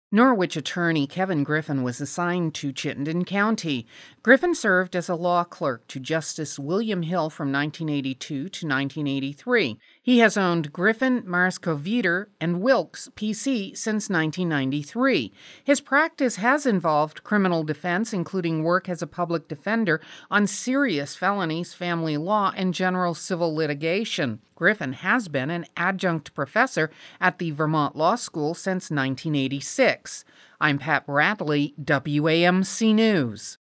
Norwich attorney Kevin Griffin was assigned to Chittenden County. Griffin served as a law clerk to Justice William Hill from 1982 to 1983. He has owned Griffin, Marsco-Veeder, and Wilkes, PC since 1993. His practice has involved criminal defense, including work as a public defender on serious felonies, family law, and general civil litigation. Griffin has been an adjunct professor at the Vermont Law School since 1986. I'm Pat Bradley, WAMC News.